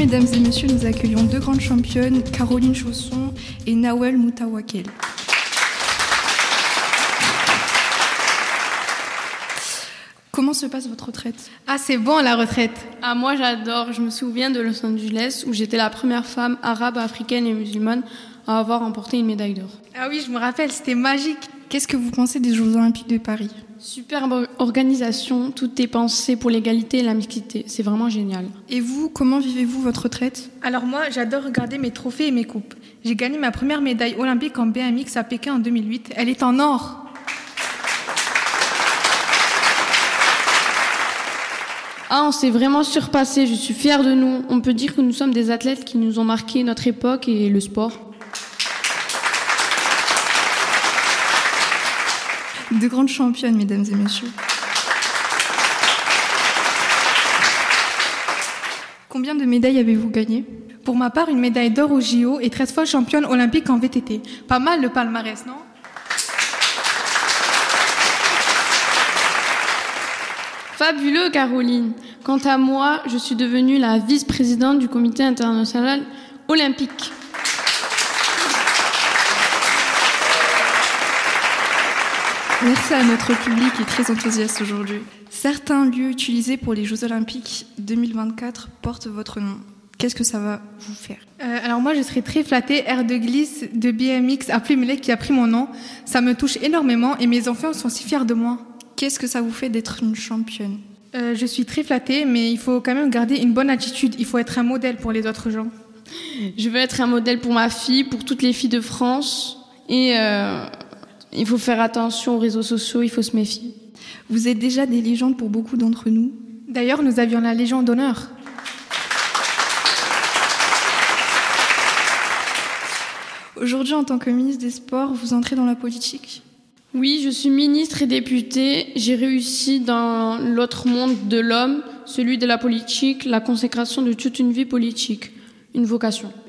mesdames et messieurs, nous accueillons deux grandes championnes, Caroline Chausson et Nawel Moutawakel. Comment se passe votre retraite ? Ah, c'est bon la retraite. Ah, moi j'adore. Je me souviens de Los Angeles où j'étais la première femme arabe, africaine et musulmane à avoir remporté une médaille d'or. Ah oui, je me rappelle, c'était magique. Qu'est-ce que vous pensez des Jeux Olympiques de Paris ? Superbe organisation, tout est pensé pour l'égalité et la mixité. C'est vraiment génial. Et vous, comment vivez-vous votre retraite ? Alors moi, j'adore regarder mes trophées et mes coupes. J'ai gagné ma première médaille olympique en BMX à Pékin en 2008. Elle est en or. Ah, on s'est vraiment surpassé. Je suis fière de nous. On peut dire que nous sommes des athlètes qui nous ont marqué notre époque et le sport. De grandes championnes, mesdames et messieurs. Combien de médailles avez-vous gagné ? Pour ma part, une médaille d'or au JO et 13 fois championne olympique en VTT. Pas mal le palmarès, non ? Fabuleux, Caroline. Quant à moi, je suis devenue la vice-présidente du comité international olympique. Merci à notre public qui est très enthousiaste aujourd'hui. Certains lieux utilisés pour les Jeux Olympiques 2024 portent votre nom. Qu'est-ce que ça va vous faire ? Alors moi, je serais très flattée. Aire de glisse de BMX à Plumelec qui a pris mon nom. Ça me touche énormément et mes enfants sont si fiers de moi. Qu'est-ce que ça vous fait d'être une championne ? Je suis très flattée, mais il faut quand même garder une bonne attitude. Il faut être un modèle pour les autres gens. Je veux être un modèle pour ma fille, pour toutes les filles de France. Et il faut faire attention aux réseaux sociaux, il faut se méfier. Vous êtes déjà des légendes pour beaucoup d'entre nous. D'ailleurs, nous avions la Légion d'honneur. Aujourd'hui, en tant que ministre des Sports, vous entrez dans la politique ? Oui, je suis ministre et députée. J'ai réussi dans l'autre monde de l'homme, celui de la politique, la consécration de toute une vie politique, une vocation.